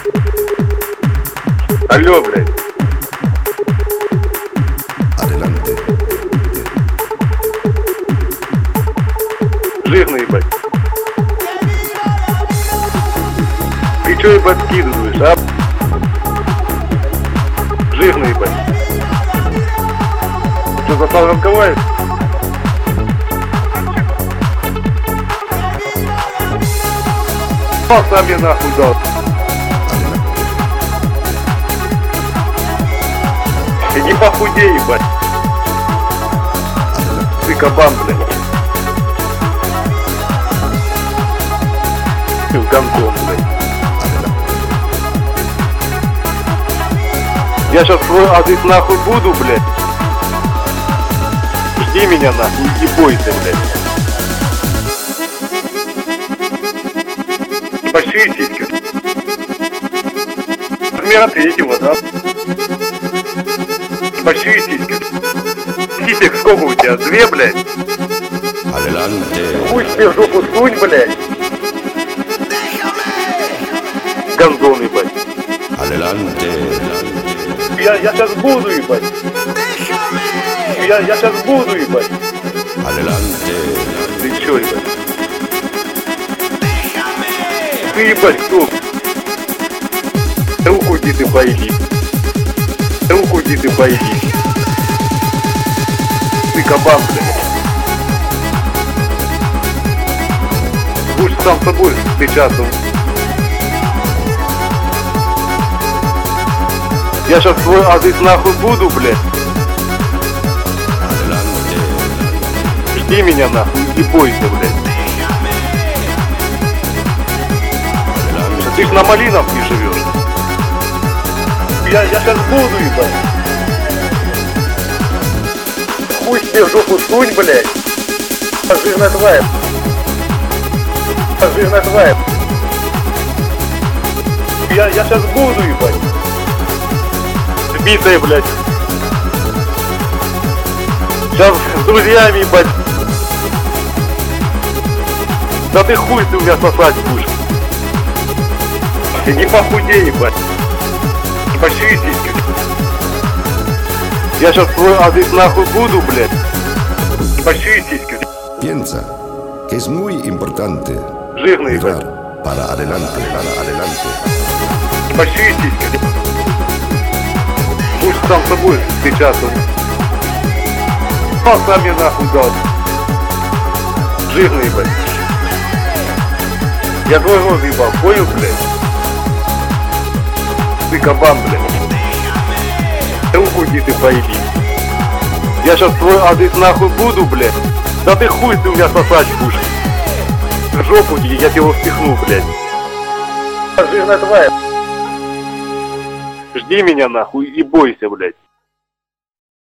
Алло, блядь. Adelante. Жирный, ебать. Ты чё, ебать, скидываешь, а? Жирный, ебать. Что, застал разговаривать? Сам мне нахуй дал. Иди похудей, ебать. Ты кабан, блядь. Ты в гандон, блядь. Я сейчас свой адрес нахуй буду, блядь. Жди меня нахуй и бойся, блядь. Большие сиськи. Размера третьего, да? Большие сиськи. Сисек сколько у тебя? 2, блядь? Adelante. Хуй себе в жопу сунь, блядь. Гандон, ебать. Adelante. Я сейчас буду, ебать. Я сейчас буду, ебать. Adelante. Ты чё, ебать? Ты, ебать, кто? Руку иди ты пойди. Руку иди ты пойди. Ты кабан, блядь. Будешь сам собой встречаться. Я сейчас свой адрес нахуй буду, блядь. Adelante. Жди меня нахуй и бойся, блядь. Ты ж на Малиновке живешь. Я сейчас буду, ебать. Хуй себе в жопу сунь, блядь. Жирная тварь. Жирная тварь. Я сейчас буду, ебать. Битая, блядь. Сейчас с друзьями, ебать. Да ты хуй ты у меня сосать будешь. Иди похудей, ебать. Большие сиськи. Я сейчас свой адрес нахуй буду, блядь. Большие сиськи. Piensa que es muy importante Жирный, ебать. mirar para adelante, para adelante. Большие сиськи. Будешь сам с собой встречаться. Сам мне нахуй дал. Жирный, ебать. Я твой рот ебал, понял, блядь? Ты кабан, блядь. Руку иди ты пойди. Я сейчас твой адрес нахуй буду, блядь. Да ты хуй ты у меня сосать будешь. В жопу я тебя впихну, блядь. Жирная тварь. Жди меня нахуй и бойся, блядь.